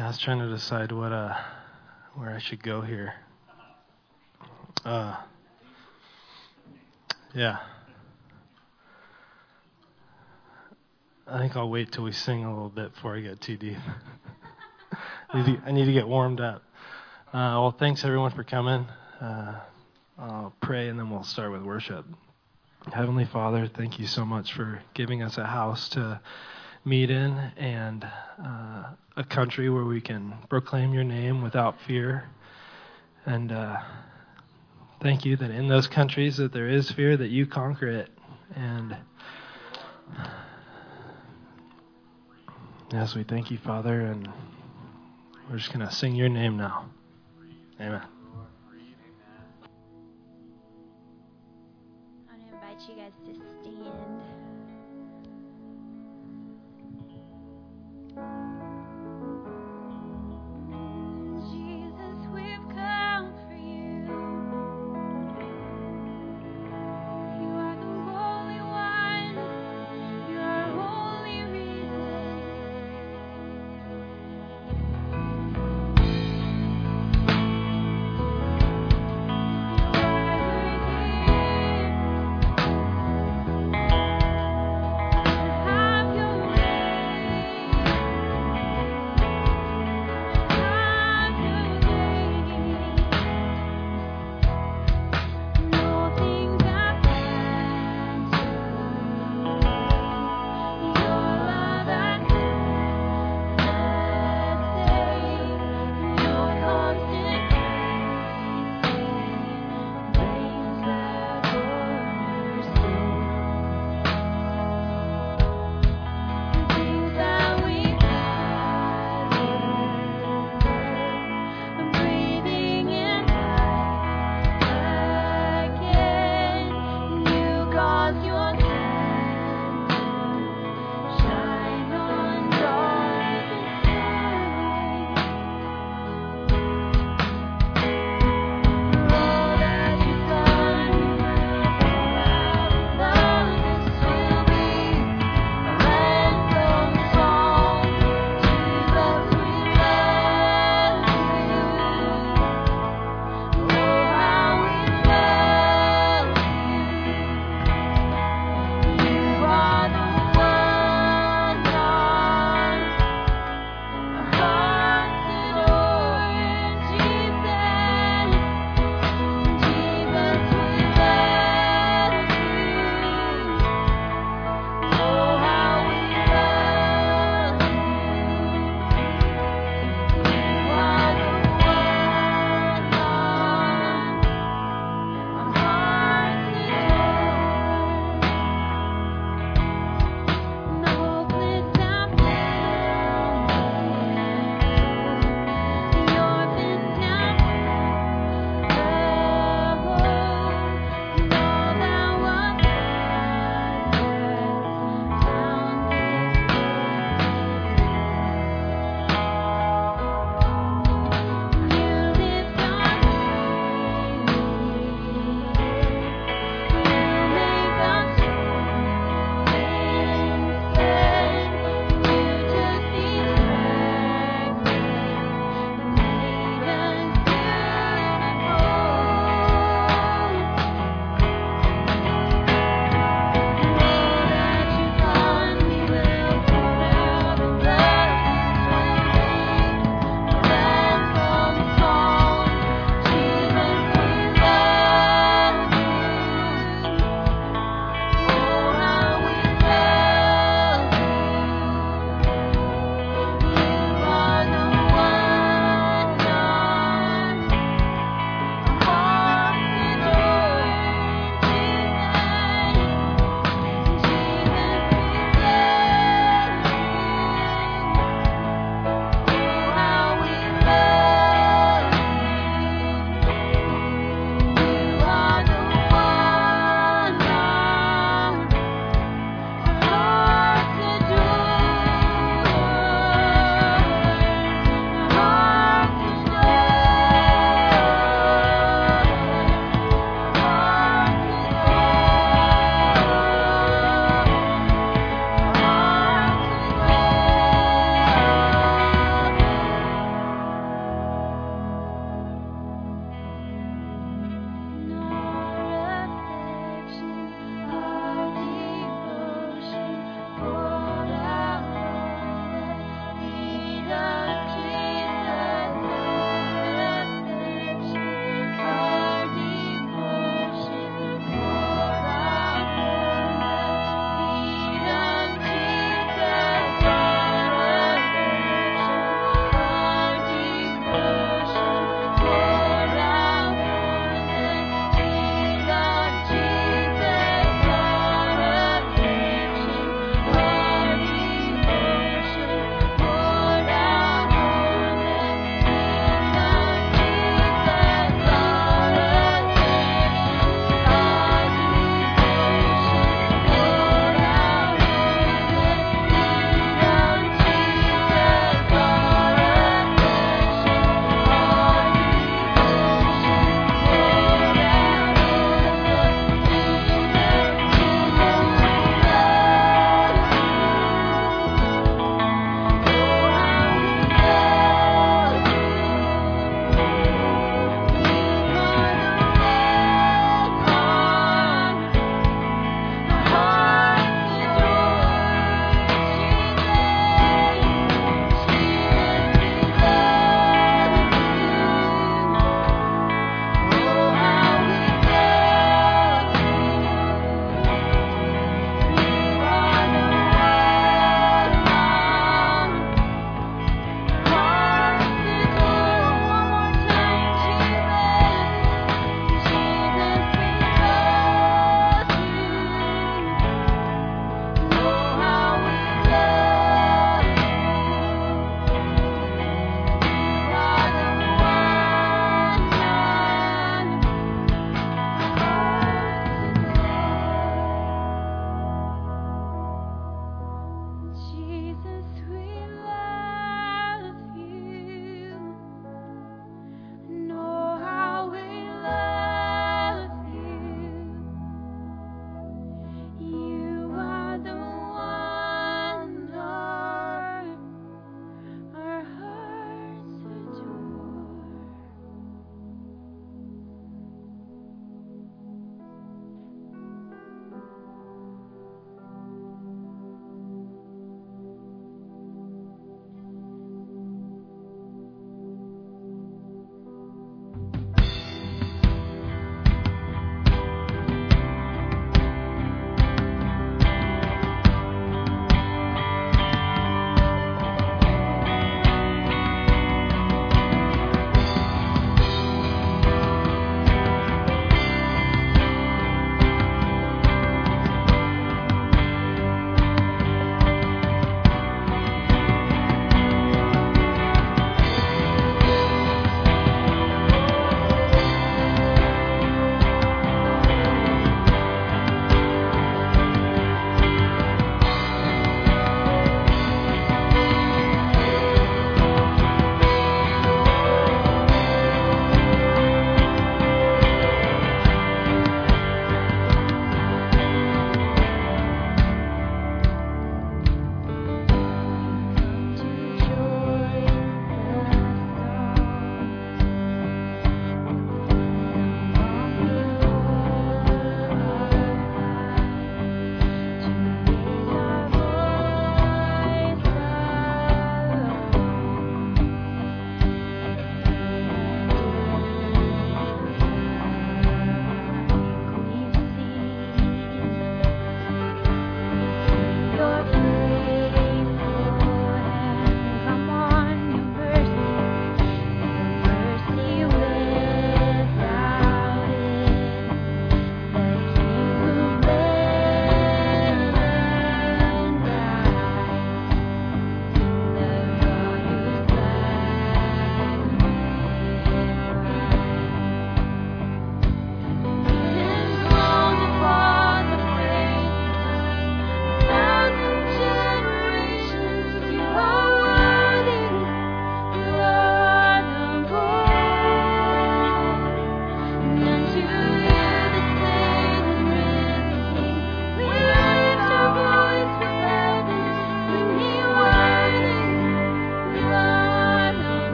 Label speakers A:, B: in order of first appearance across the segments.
A: I was trying to decide where I should go here. Yeah. I think I'll wait till we sing a little bit before I get too deep. I need to get warmed up. Well, thanks everyone for coming. I'll pray and then we'll start with worship. Heavenly Father, thank you so much for giving us a house to meet in and a country where we can proclaim your name without fear. And thank you that in those countries that there is fear, that you conquer it. And yes, we thank you, Father, and we're just going to sing your name now. Amen.
B: I want to invite you guys to stand. Jesus, we've come for you. You are the Holy One. You are holy reason.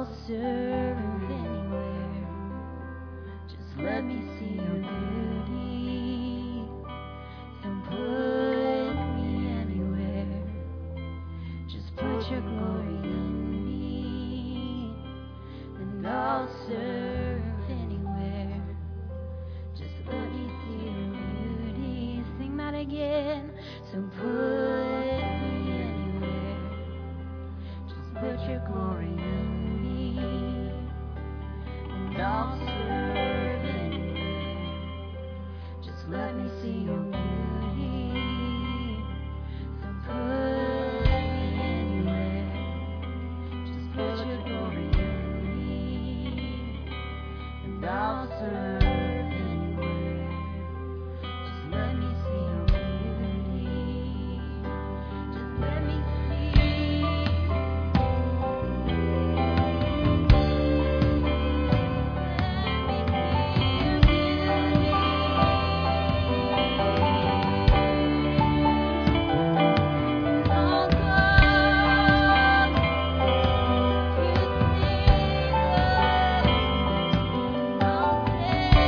B: I'll serve anywhere. Just let me see your beauty. So put me anywhere. Just put your glory in me, and I'll serve anywhere. Just let me see your beauty. Sing that again. So put me anywhere. Just put your glory in me, and I'll serve anywhere. Just let me see your beauty. So put me anywhere. Just put your glory in me, and I'll serve anywhere. Just let me see your beauty. Just let me see. I'll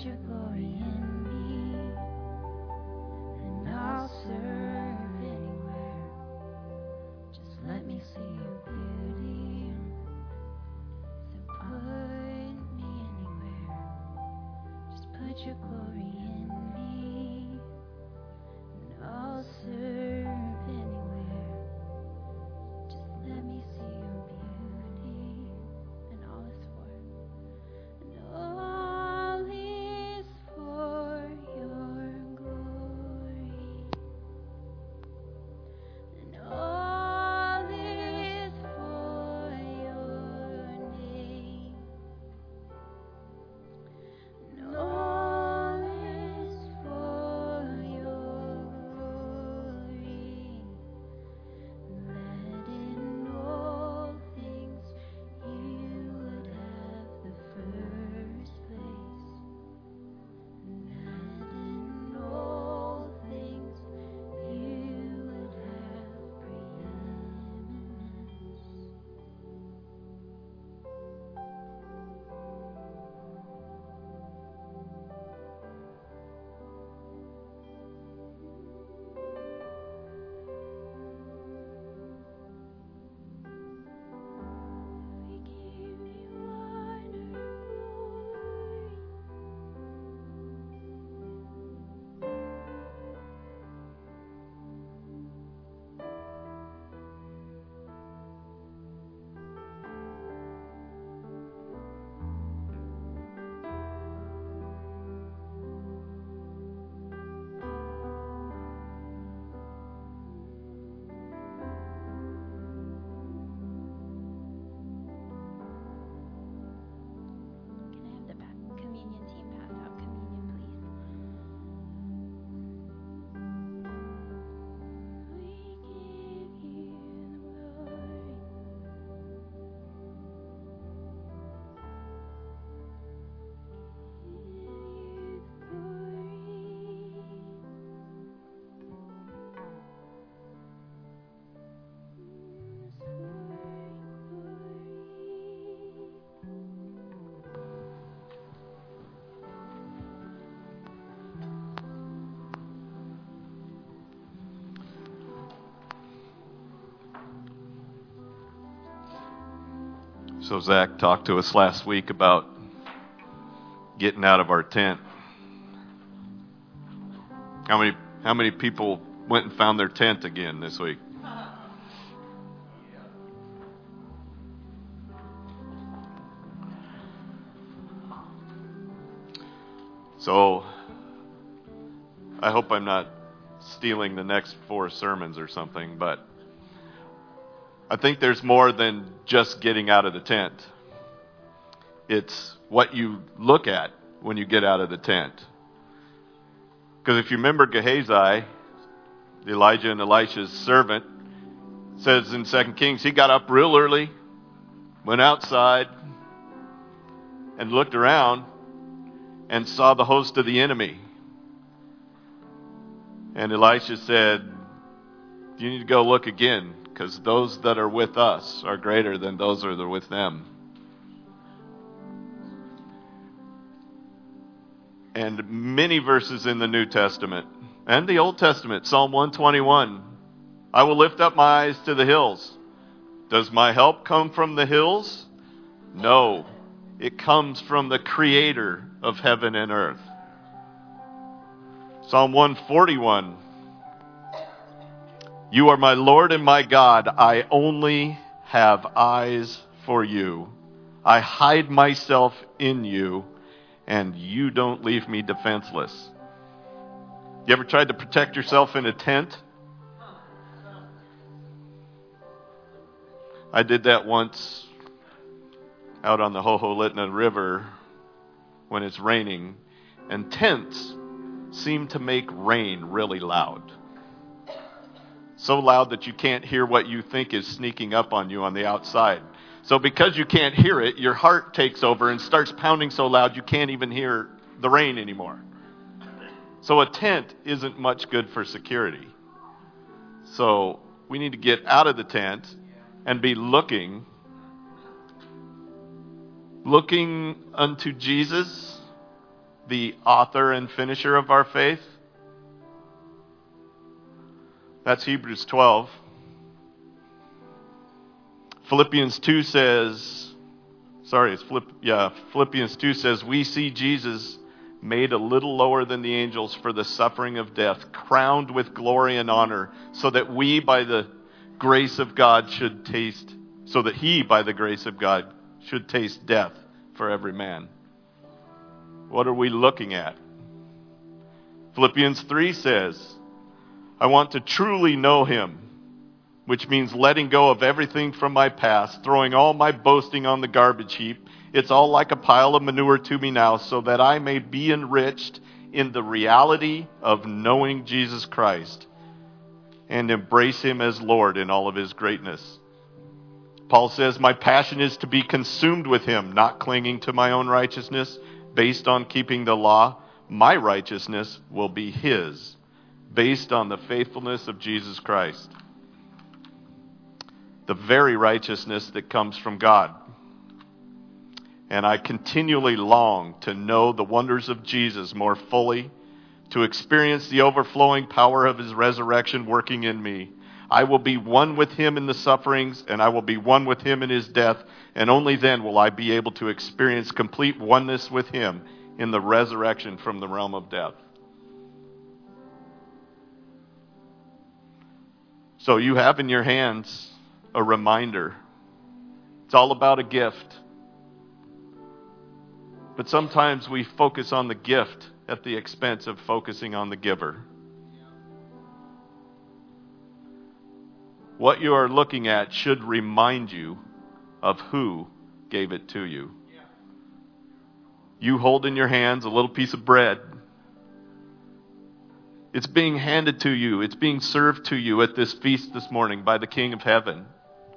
B: your glory in me, and I'll serve anywhere. Just let me see your beauty. So put me anywhere. Just put your glory in me, and I'll serve anywhere. Just let me see your beauty, and all is for. And all is for your glory, and all is for your name, and all is for your glory. Let in all things you would have the first place. Let in all things you would have preeminence. We give you honor, glory. Can I have the communion team pass out communion, please? We give you the glory. Give you the glory. It's for your glory.
C: So Zach talked to us last week about getting out of our tent. How many people went and found their tent again this week? So I hope I'm not stealing the next 4 sermons or something, but I think there's more than just getting out of the tent. It's what you look at when you get out of the tent. Because if you remember Gehazi, Elijah and Elisha's servant, says in 2 Kings, he got up real early, went outside, and looked around and saw the host of the enemy. And Elisha said, you need to go look again, because those that are with us are greater than those that are with them. And many verses in the New Testament and the Old Testament, Psalm 121, I will lift up my eyes to the hills. Does my help come from the hills? No, it comes from the Creator of heaven and earth. Psalm 141, you are my Lord and my God. I only have eyes for you. I hide myself in you, and you don't leave me defenseless. You ever tried to protect yourself in a tent? I did that once out on the Hoholitna River when it's raining, and tents seem to make rain really loud. So loud that you can't hear what you think is sneaking up on you on the outside. So because you can't hear it, your heart takes over and starts pounding so loud you can't even hear the rain anymore. So a tent isn't much good for security. So we need to get out of the tent and be looking unto Jesus, the author and finisher of our faith? That's Hebrews 12. Philippians 2 says, Philippians 2 says, we see Jesus made a little lower than the angels for the suffering of death, crowned with glory and honor, so that he, by the grace of God, should taste death for every man. What are we looking at? Philippians 3 says, I want to truly know him, which means letting go of everything from my past, throwing all my boasting on the garbage heap. It's all like a pile of manure to me now, so that I may be enriched in the reality of knowing Jesus Christ and embrace him as Lord in all of his greatness. Paul says, my passion is to be consumed with him, not clinging to my own righteousness based on keeping the law. My righteousness will be his, based on the faithfulness of Jesus Christ. The very righteousness that comes from God. And I continually long to know the wonders of Jesus more fully, to experience the overflowing power of his resurrection working in me. I will be one with him in the sufferings, and I will be one with him in his death, and only then will I be able to experience complete oneness with him in the resurrection from the realm of death. So you have in your hands a reminder. It's all about a gift. But sometimes we focus on the gift at the expense of focusing on the giver. What you are looking at should remind you of who gave it to you. You hold in your hands a little piece of bread. It's being handed to you. It's being served to you at this feast this morning by the King of Heaven.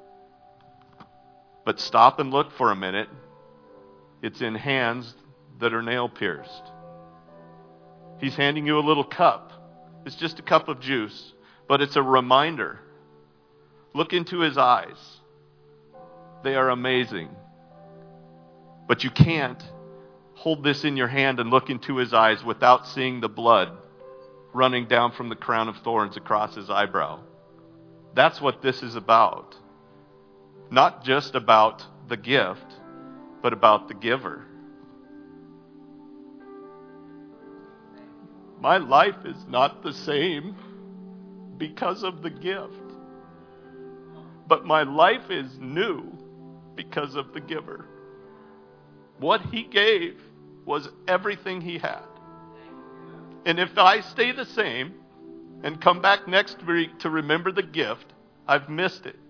C: But stop and look for a minute. It's in hands that are nail-pierced. He's handing you a little cup. It's just a cup of juice, but it's a reminder. Look into his eyes. They are amazing. But you can't hold this in your hand and look into his eyes without seeing the blood running down from the crown of thorns across his eyebrow. That's what this is about. Not just about the gift, but about the giver. My life is not the same because of the gift, but my life is new because of the giver. What he gave was everything he had. And if I stay the same and come back next week to remember the gift, I've missed it.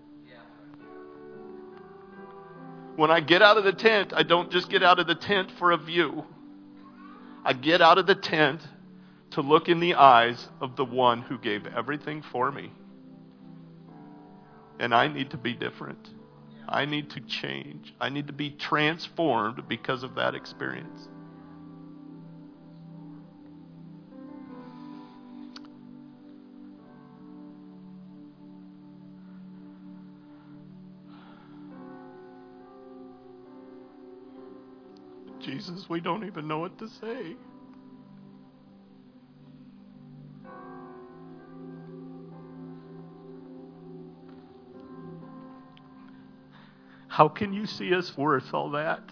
C: When I get out of the tent, I don't just get out of the tent for a view. I get out of the tent to look in the eyes of the one who gave everything for me. And I need to be different. I need to change. I need to be transformed because of that experience. Jesus, we don't even know what to say. How can you see us worth all that?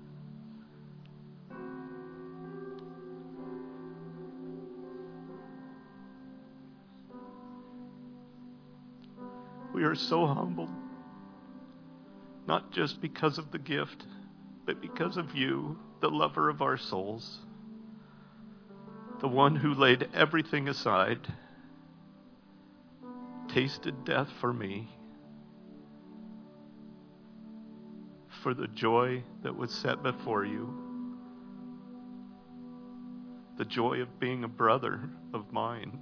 C: We are so humbled, not just because of the gift, but because of you, the lover of our souls, the one who laid everything aside, tasted death for me, for the joy that was set before you, the joy of being a brother of mine,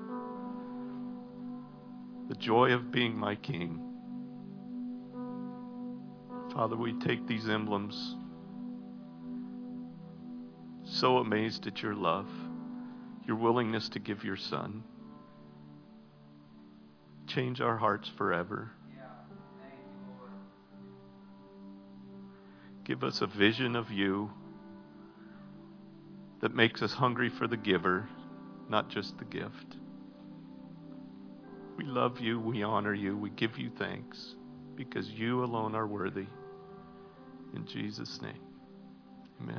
C: the joy of being my King. Father, we take these emblems, so amazed at your love, your willingness to give your Son. Change our hearts forever. Give us a vision of you that makes us hungry for the giver, not just the gift. We love you, we honor you, we give you thanks because you alone are worthy. In Jesus' name, amen.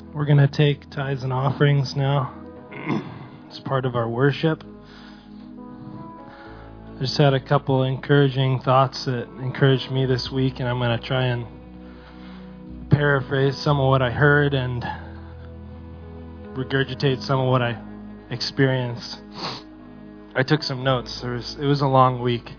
A: We're going to take tithes and offerings now. It's part of our worship. I just had a couple encouraging thoughts that encouraged me this week, and I'm going to try and paraphrase some of what I heard and regurgitate some of what I experienced. I took some notes. It was a long week.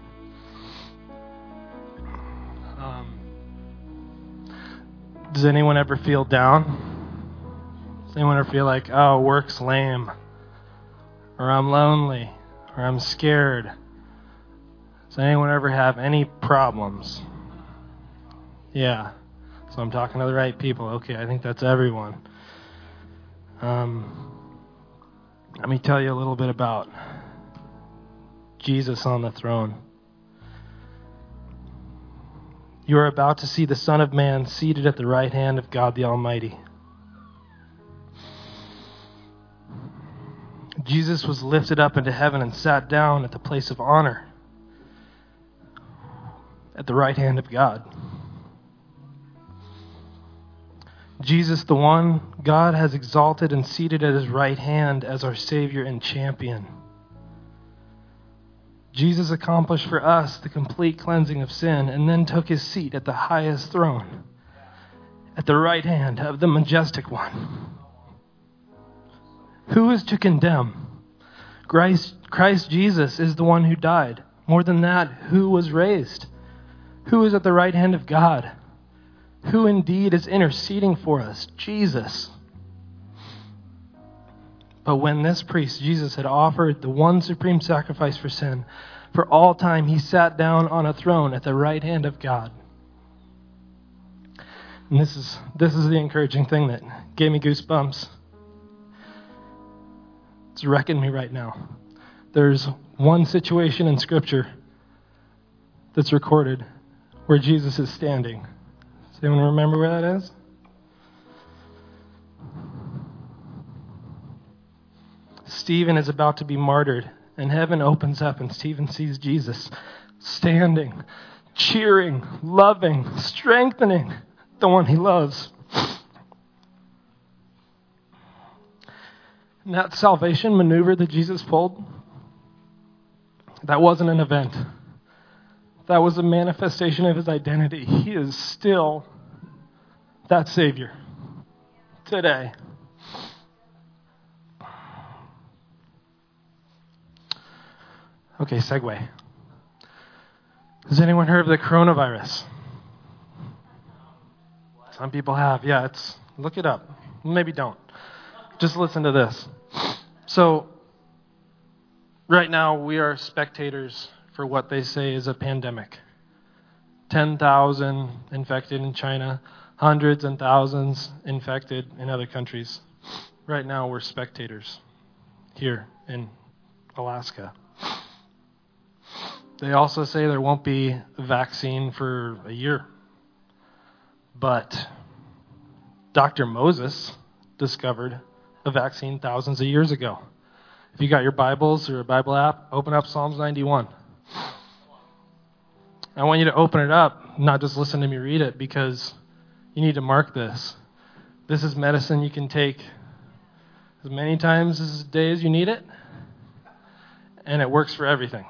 A: Does anyone ever feel down? Does anyone ever feel like, oh, work's lame? Or I'm lonely? Or I'm scared? Does anyone ever have any problems? Yeah. So I'm talking to the right people. Okay, I think that's everyone. Let me tell you a little bit about Jesus on the throne. You are about to see the Son of Man seated at the right hand of God the Almighty. Jesus was lifted up into heaven and sat down at the place of honor at the right hand of God. Jesus, the one God has exalted and seated at his right hand as our Savior and champion. Jesus accomplished for us the complete cleansing of sin and then took his seat at the highest throne, at the right hand of the majestic one. Who is to condemn? Christ Jesus is the one who died. More than that, who was raised? Who is at the right hand of God? Who indeed is interceding for us? Jesus. But when this priest, Jesus, had offered the one supreme sacrifice for sin, for all time he sat down on a throne at the right hand of God. And this is the encouraging thing that gave me goosebumps. It's wrecking me right now. There's one situation in Scripture that's recorded where Jesus is standing. Does anyone remember where that is? Stephen is about to be martyred, and heaven opens up, and Stephen sees Jesus standing, cheering, loving, strengthening the one he loves. And that salvation maneuver that Jesus pulled, that wasn't an event. That was a manifestation of his identity. He is still that Savior today. Okay, segue. Has anyone heard of the coronavirus? Some people have. Yeah, look it up. Maybe don't. Just listen to this. So, right now we are spectators for what they say is a pandemic. 10,000 infected in China, hundreds and thousands infected in other countries. Right now we're spectators here in Alaska. They also say there won't be a vaccine for a year. But Dr. Moses discovered a vaccine thousands of years ago. If you got your Bibles or a Bible app, open up Psalms 91. I want you to open it up, not just listen to me read it, because you need to mark this. This is medicine you can take as many times a day as you need it, and it works for everything.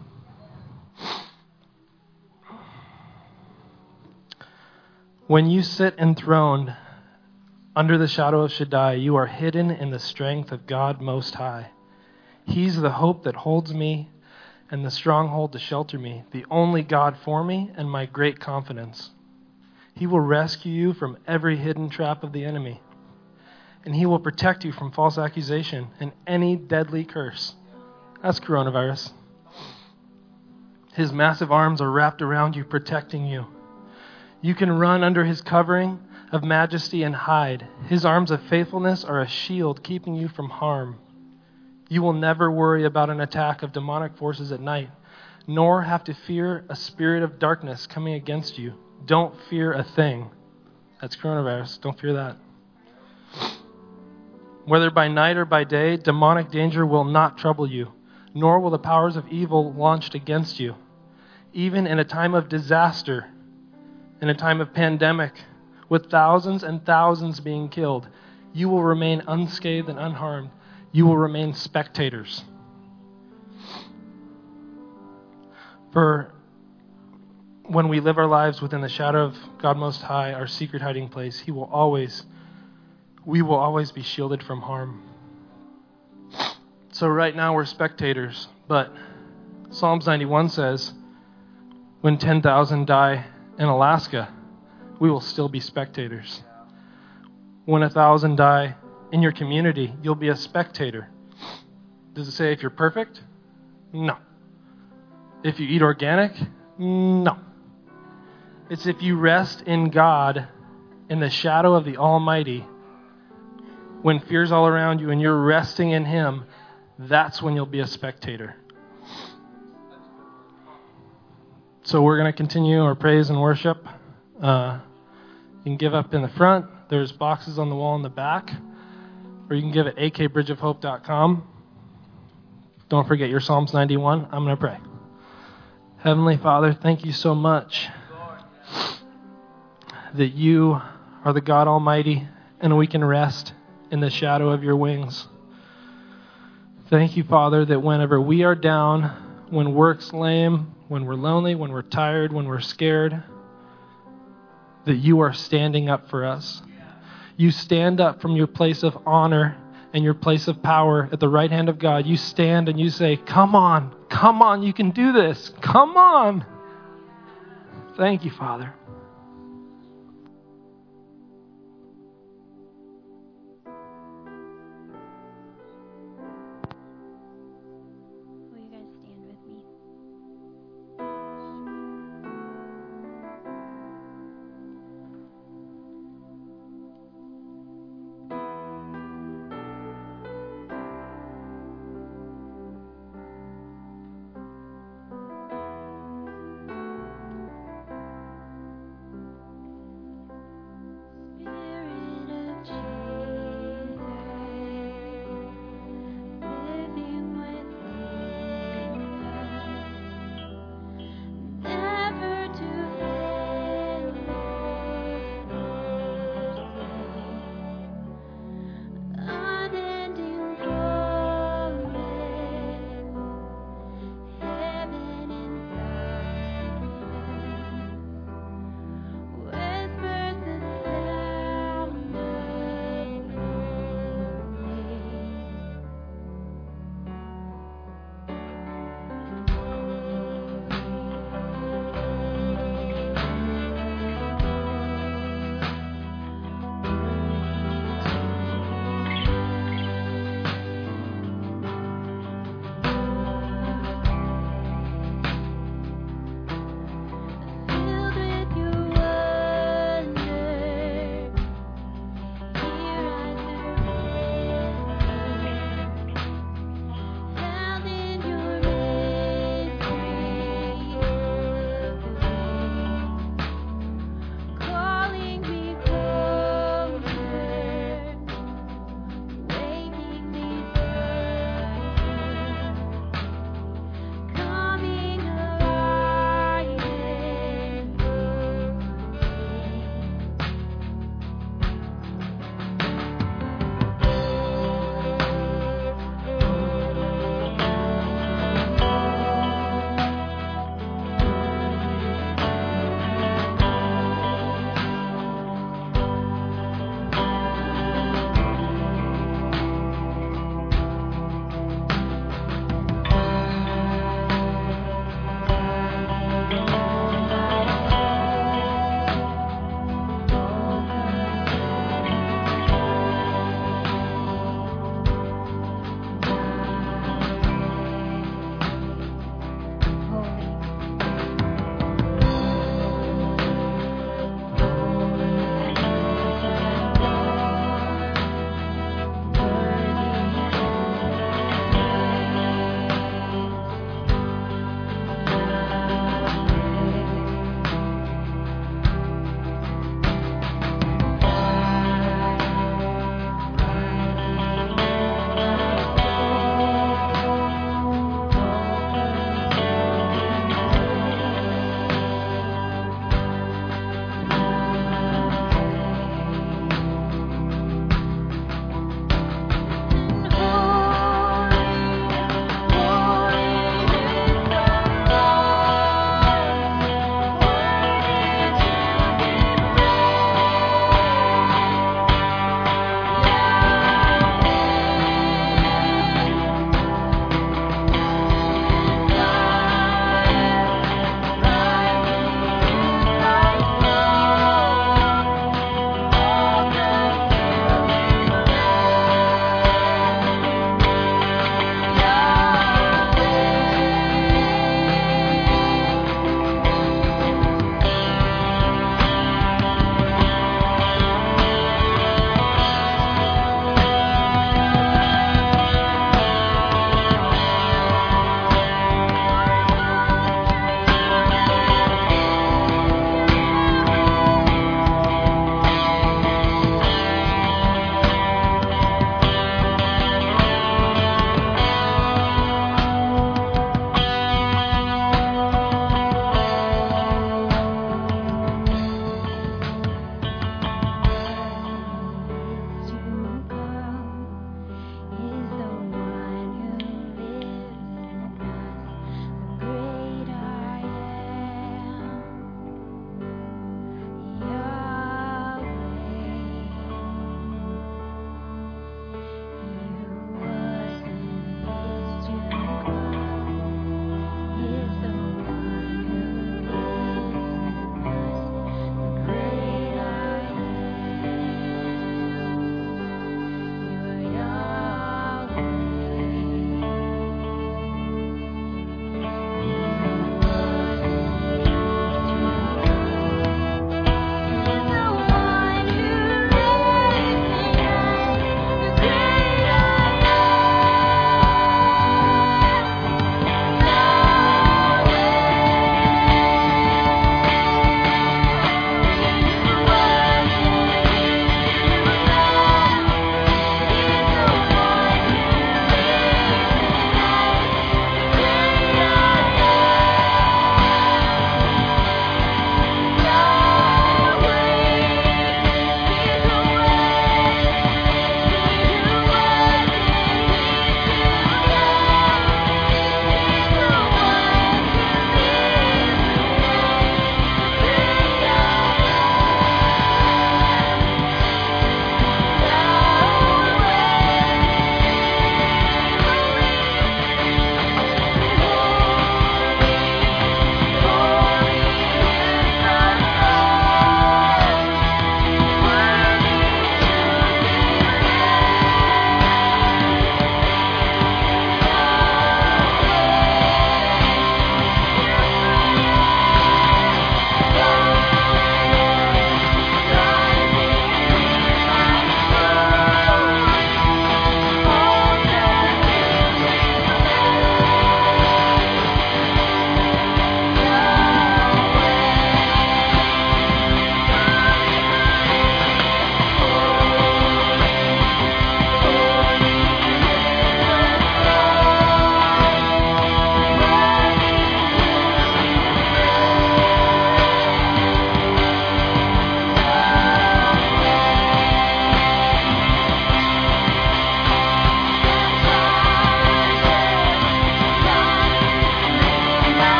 A: When you sit enthroned under the shadow of Shaddai, you are hidden in the strength of God Most High. He's the hope that holds me and the stronghold to shelter me, the only God for me and my great confidence. He will rescue you from every hidden trap of the enemy, and he will protect you from false accusation and any deadly curse. That's coronavirus. His massive arms are wrapped around you, protecting you. You can run under his covering of majesty and hide. His arms of faithfulness are a shield keeping you from harm. You will never worry about an attack of demonic forces at night, nor have to fear a spirit of darkness coming against you. Don't fear a thing. That's coronavirus. Don't fear that. Whether by night or by day, demonic danger will not trouble you, nor will the powers of evil launched against you. Even in a time of disaster, in a time of pandemic, with thousands and thousands being killed, You will remain unscathed and unharmed. You will remain spectators. For when we live our lives within the shadow of God Most High, our secret hiding place, we will always be shielded from harm. So right now we're spectators, but Psalms 91 says, when 10,000 die in Alaska, we will still be spectators. When 1,000 die in your community, you'll be a spectator. Does it say if you're perfect? No. If you eat organic? No. It's if you rest in God, in the shadow of the Almighty, when fear's all around you and you're resting in Him, that's when you'll be a spectator. So we're going to continue our praise and worship. You can give up in the front. There's boxes on the wall in the back. Or you can give at akbridgeofhope.com. Don't forget your Psalms 91. I'm going to pray. Heavenly Father, thank you so much that you are the God Almighty and we can rest in the shadow of your wings. Thank you, Father, that whenever we are down, when work's lame, when we're lonely, when we're tired, when we're scared, that you are standing up for us. You stand up from your place of honor and your place of power at the right hand of God. You stand and you say, come on, you can do this. Come on. Thank you, Father.
B: Will you guys stand with me?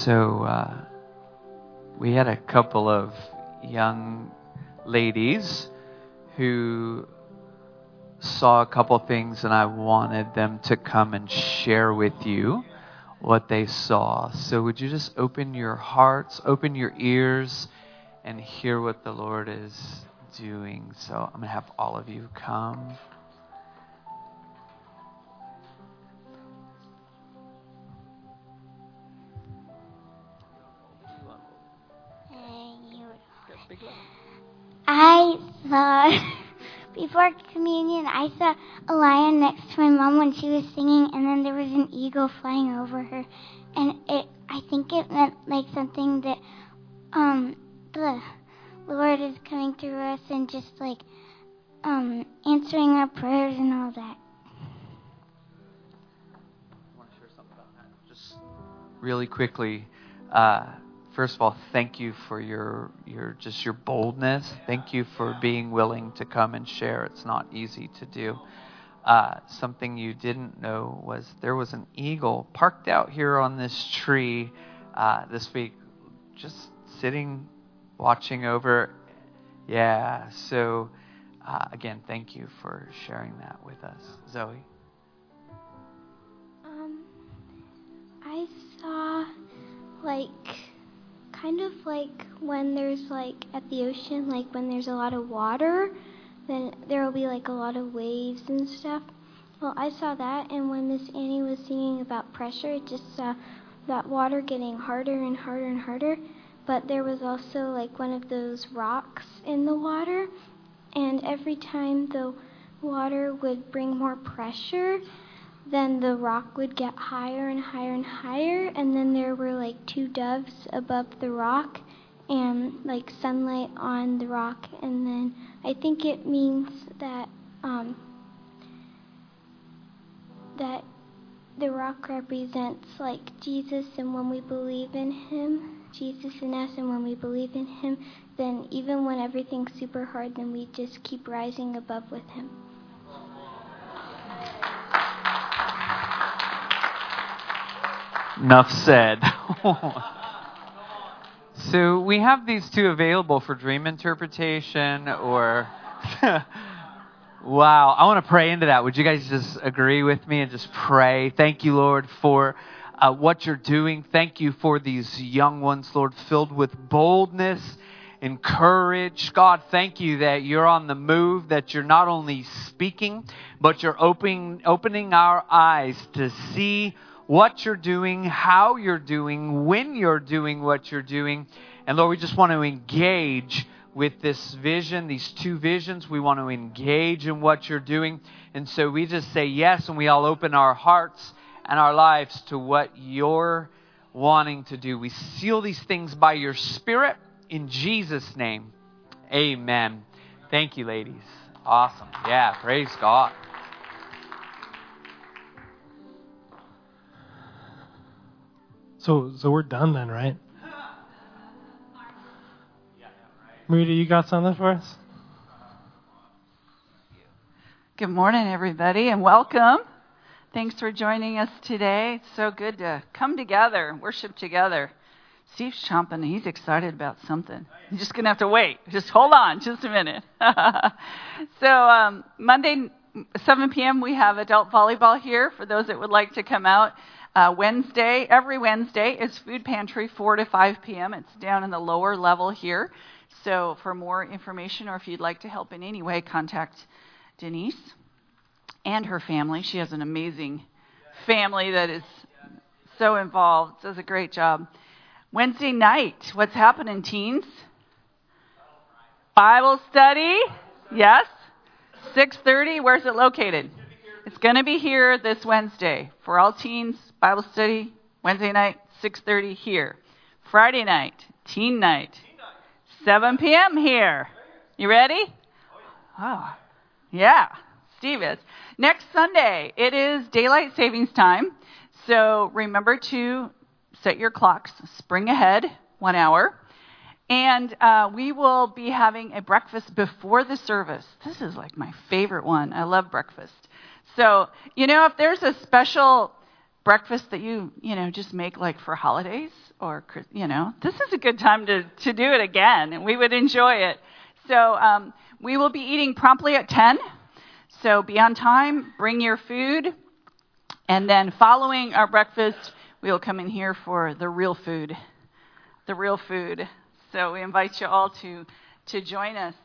D: So we had a couple of young ladies who saw a couple things, and I wanted them to come and share with you what they saw. So would you just open your hearts, open your ears, and hear what the Lord is doing. So I'm going to have all of you come.
E: I saw, before communion, I saw a lion next to my mom when she was singing, and then there was an eagle flying over her. And I think it meant like something that the Lord is coming through us and just like answering our prayers and all that.
D: I want to share something about that. Just really quickly. First of all, thank you for your boldness. Thank you for being willing to come and share. It's not easy to do. Something you didn't know was there was an eagle parked out here on this tree this week, just sitting, watching over. Yeah. So again, thank you for sharing that with us, Zoe.
E: I saw kind of like when there's like at the ocean, like when there's a lot of water, then there will be like a lot of waves and stuff. Well, I saw that, and when Miss Annie was singing about pressure, it just saw that water getting harder and harder and harder. But there was also like one of those rocks in the water, and every time the water would bring more pressure, then the rock would get higher and higher and higher, and then there were like two doves above the rock and like sunlight on the rock, and then I think it means that that the rock represents like Jesus, and when we believe in him, Jesus in us, and when we believe in him, then even when everything's super hard, then we just keep rising above with him.
D: Enough said. So we have these two available for dream interpretation or... Wow, I want to pray into that. Would you guys just agree with me and just pray? Thank you, Lord, for what you're doing. Thank you for these young ones, Lord, filled with boldness and courage. God, thank you that you're on the move, that you're not only speaking, but you're opening our eyes to see what you're doing, how you're doing, when you're doing what you're doing. And Lord, we just want to engage with this vision, these two visions. We want to engage in what you're doing. And so we just say yes, and we all open our hearts and our lives to what you're wanting to do. We seal these things by your Spirit in Jesus' name. Amen. Thank you, ladies. Awesome. Yeah, praise God.
A: So we're done then, right? Marita, you got something for us?
F: Good morning, everybody, and welcome. Thanks for joining us today. It's so good to come together, worship together. Steve's chomping. He's excited about something. You're just going to have to wait. Just hold on just a minute. So Monday, 7 p.m., we have adult volleyball here for those that would like to come out. Every Wednesday is food pantry, 4 to 5 p.m. It's down in the lower level here. So for more information, or if you'd like to help in any way, contact Denise and her family. She has an amazing family that is so involved, does a great job. Wednesday night, what's happening, teens? Bible study, yes. 6:30, where's it located? It's going to be here this Wednesday. For all teens, Bible study, Wednesday night, 6:30 here. Friday night, teen night, 7 p.m. here. You ready? Oh, yeah, Steve is. Next Sunday, it is daylight savings time. So remember to set your clocks, spring ahead 1 hour. And we will be having a breakfast before the service. This is like my favorite one. I love breakfast. So, if there's a special breakfast that you just make like for holidays or, this is a good time to do it again, and we would enjoy it. So we will be eating promptly at 10. So be on time, bring your food, and then following our breakfast, we will come in here for the real food. The real food. So we invite you all to join us.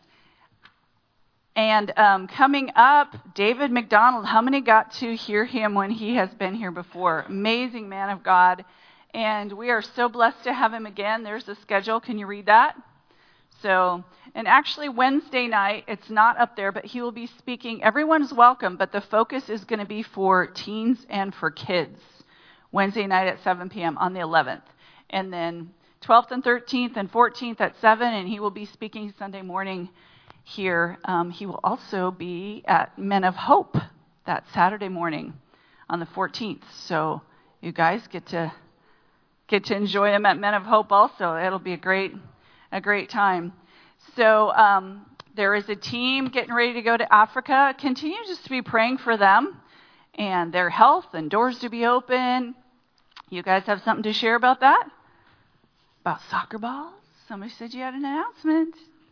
F: And coming up, David McDonald. How many got to hear him when he has been here before? Amazing man of God. And we are so blessed to have him again. There's the schedule. Can you read that? So, and actually Wednesday night, it's not up there, but he will be speaking. Everyone's welcome, but the focus is going to be for teens and for kids. Wednesday night at 7 p.m. on the 11th. And then 12th and 13th and 14th at 7, and he will be speaking Sunday morning here. He will also be at Men of Hope that Saturday morning on the 14th. So you guys get to enjoy him at Men of Hope also. It'll be a great time. So there is a team getting ready to go to Africa. Continue just to be praying for them and their health and doors to be open. You guys have something to share about that? About soccer balls? Somebody said you had an announcement.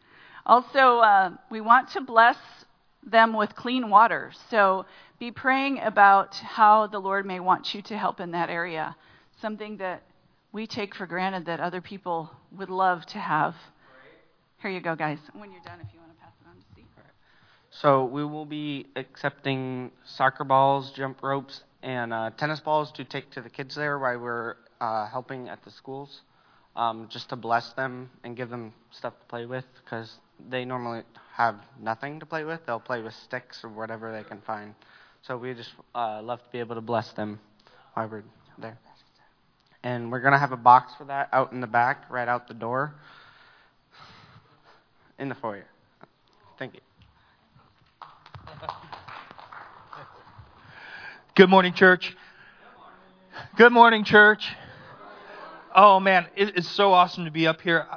F: Also, we want to bless them with clean water. So be praying about how the Lord may want you to help in that area. Something that we take for granted that other people would love to have. Here you go, guys. When you're done, if you want to pass it on to Steve.
G: So we will be accepting soccer balls, jump ropes, and tennis balls to take to the kids there while we're helping at the schools, just to bless them and give them stuff to play with, because they normally have nothing to play with. They'll play with sticks or whatever they can find. So we just love to be able to bless them while we're there. And we're going to have a box for that out in the back, right out the door, in the foyer. Thank you.
H: Good morning, church. Good morning, church. Oh, man, it is so awesome to be up here.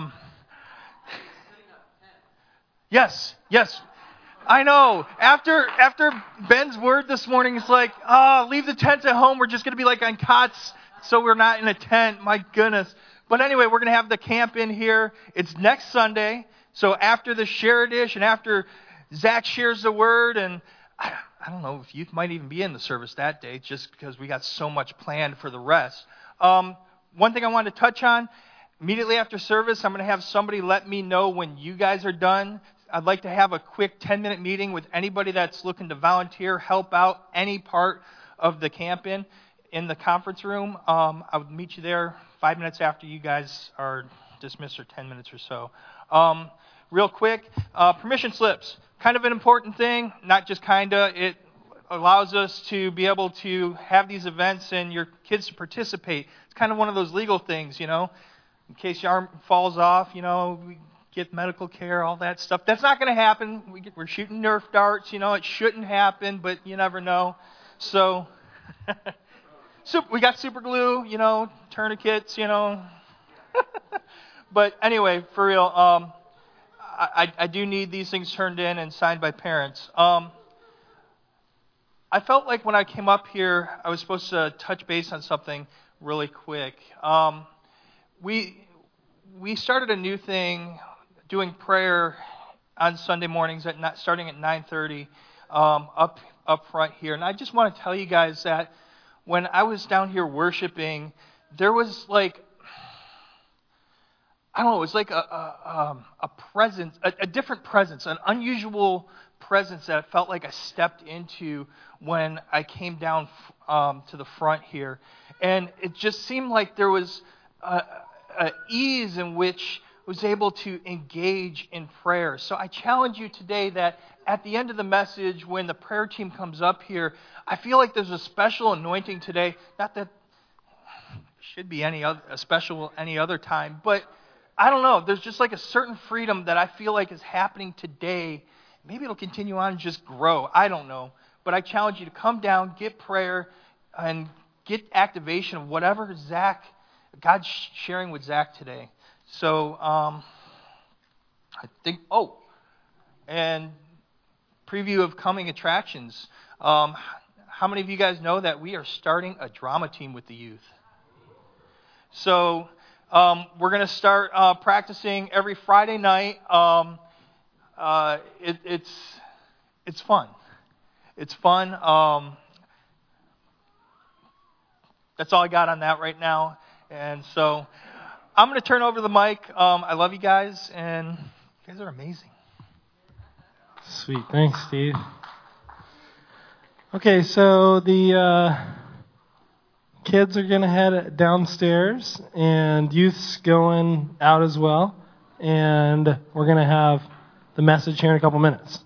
H: Yes. I know. After Ben's word this morning, it's like, leave the tents at home. We're just going to be like on cots, so we're not in a tent. My goodness. But anyway, we're going to have the camp in here. It's next Sunday. So after the share dish and after Zach shares the word, and I don't know if youth might even be in the service that day, just because we got so much planned for the rest. One thing I wanted to touch on, immediately after service, I'm going to have somebody let me know when you guys are done. I'd like to have a quick 10-minute meeting with anybody that's looking to volunteer, help out any part of the camp in the conference room. I would meet you there 5 minutes after you guys are dismissed, or 10 minutes or so. Real quick, permission slips. Kind of an important thing, not just kinda. It allows us to be able to have these events and your kids to participate. It's kind of one of those legal things, in case your arm falls off, we get medical care, all that stuff. That's not going to happen. We're shooting Nerf darts, it shouldn't happen, but you never know. So, we got super glue, tourniquets, But anyway, for real, I do need these things turned in and signed by parents. I felt like when I came up here, I was supposed to touch base on something really quick. We started a new thing, doing prayer on Sunday mornings starting at 9:30 up front here. And I just want to tell you guys that when I was down here worshiping, there was like, I don't know, it was like a presence, a different presence, an unusual presence that I felt like I stepped into when I came down to the front here. And it just seemed like there was an ease in which I was able to engage in prayer. So I challenge you today that at the end of the message, when the prayer team comes up here, I feel like there's a special anointing today. Not that it should be any other time, but I don't know. There's just like a certain freedom that I feel like is happening today. Maybe it'll continue on and just grow. I don't know. But I challenge you to come down, get prayer, and get activation of whatever God's sharing with Zach today. So I think, and preview of coming attractions. How how many of you guys know that we are starting a drama team with the youth? So we're going to start practicing every Friday night. It's fun. It's fun. That's all I got on that right now. And so I'm going to turn over the mic. I love you guys, and you guys are amazing.
A: Sweet. Thanks, Steve. Okay, so the kids are going to head downstairs, and youth's going out as well. And we're going to have the message here in a couple minutes.